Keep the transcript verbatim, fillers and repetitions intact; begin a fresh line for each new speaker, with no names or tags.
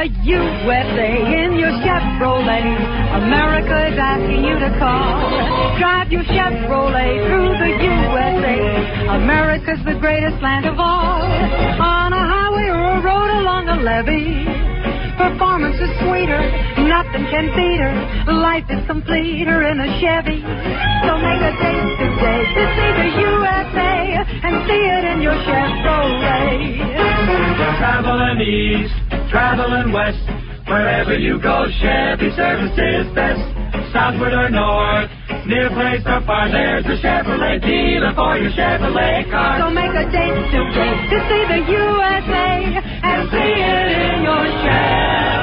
the U S A in your Chevrolet. America is asking you to call. Drive your Chevrolet through the U S A. America's the greatest land of all. On a highway or a road along a levee, performance is sweeter, nothing can beat her. Life is completer in a Chevy. So make a date today to see the U S A and see it in your Chevrolet.
Traveling east, traveling west, wherever you go, Chevy service is best. Southward or north, near place or far, there's a Chevrolet dealer for your Chevrolet car.
So make a date today to see the U S A and see it in your Chevrolet.